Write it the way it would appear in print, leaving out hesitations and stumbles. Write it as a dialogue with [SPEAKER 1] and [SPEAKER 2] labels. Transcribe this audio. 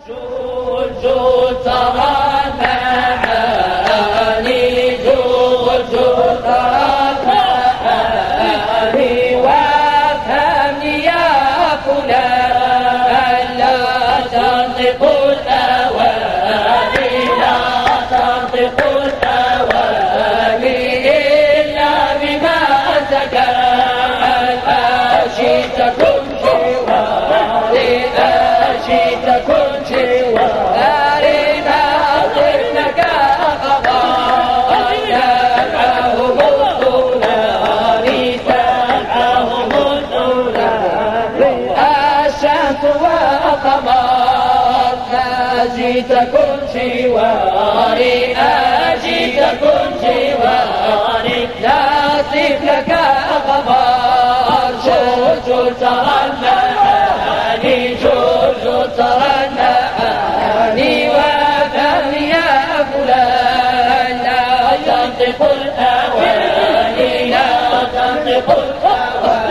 [SPEAKER 1] جود ترى المعاني، جود ترى المعاني، وافهمني يا فلان لا تنطق الأواني، لا تنطق الأواني إلا بما زكاك. أجيت كن جواري، أجيت كن جواري، ناظرنك أخبار تنعهم الظلام، تنعهم الظلام، الشمس والقمر. أجيت كن جواري، أجيت كن جواري، نصف لك أخبار. جود ترى المعاني، جود ترى المعاني، وافهم يا فلان لا تنطق الأواني، لا تنطق الأواني.